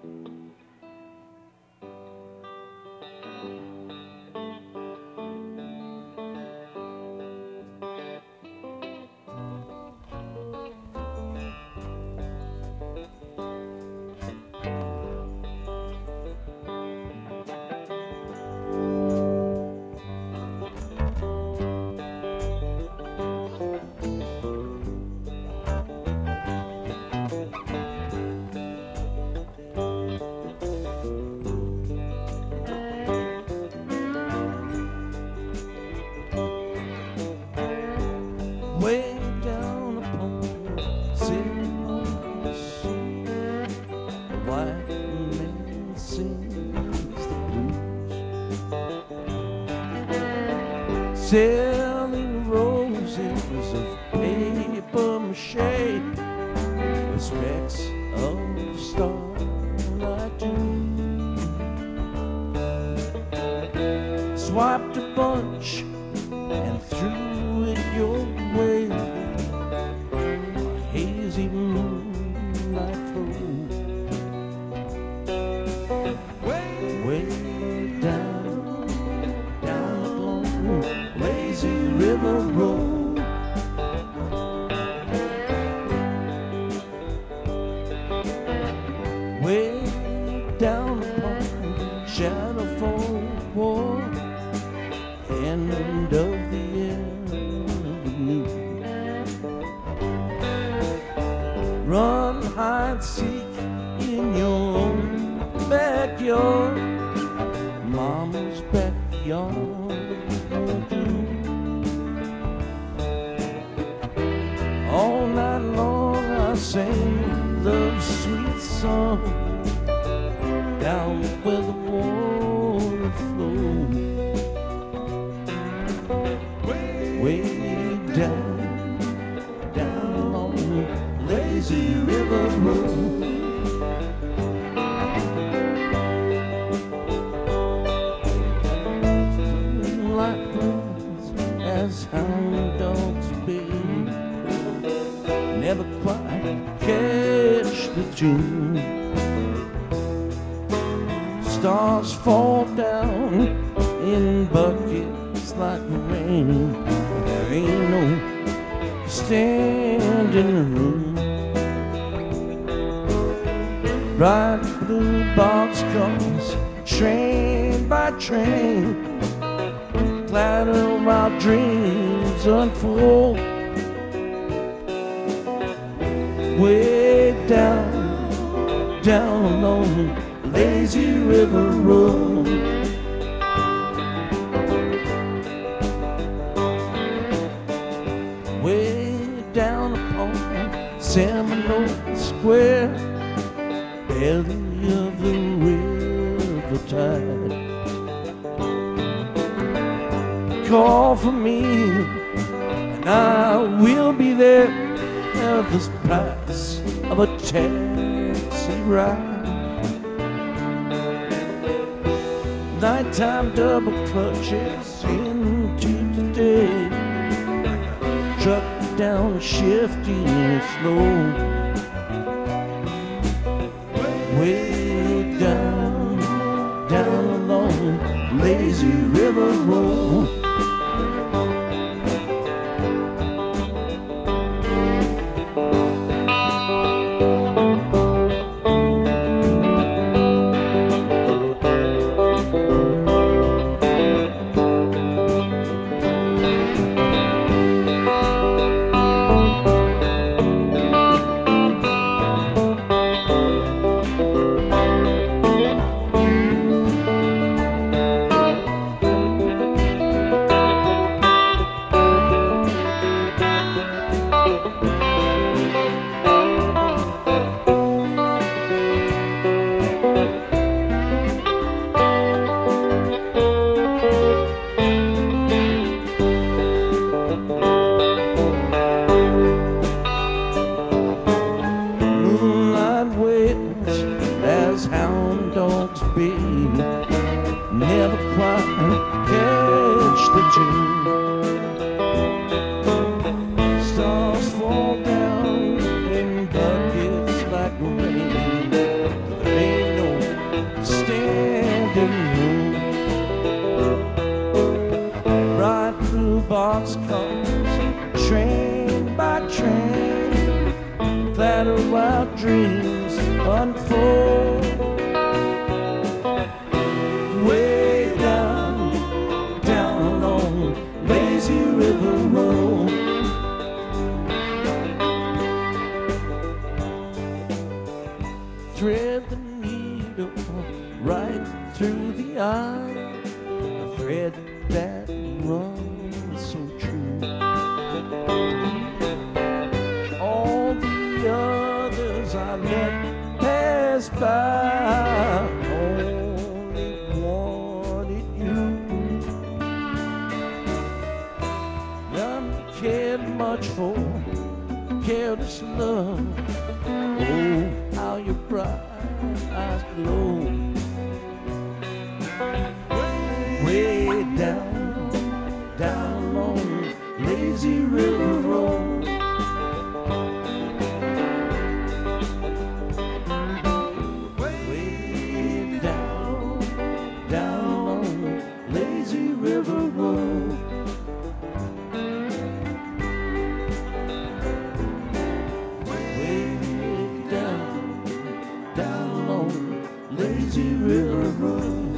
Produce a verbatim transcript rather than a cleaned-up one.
Way down upon Sycamore Street, a white man sings the blues, selling roses of paper mache with specks of starlight dream. Swiped a bunch and threw it your way, a hazy moonlight road, way down, down along lazy river road. Way down upon Shadowfall Wall, end of the avenue. Run, hide, seek in your own backyard, mama's backyard. All night long I sang love's sweet song down where the water flows. Way down, down along lazy river road. Like birds as hound dogs bay, never quite catch the tune. Stars fall down in buckets like rain. There ain't no standing room. Bright blue boxcars, train by train, clatter while dreams unfold. Way down, down along lazy river road. Way down upon Seminole Square, belly of the river tide. Call for me and I will be there at the price of a taxi ride. Nighttime double clutches into the day, truck down shifting and slow. Way down, down along lazy river road. Never quite catch the tune. Stars fall down in buckets like rain. There ain't no boxcars, train by train, clatter while dreams unfold. Way down, down along lazy river road. Thread the needle right through the eye, a thread that runs so true. All the others I let pass by, only wanted you. None cared much for careless love. Oh, how your bright eyes glow. Way down, down along lazy river road. Way down, down along lazy river road. Way down, down along lazy river road.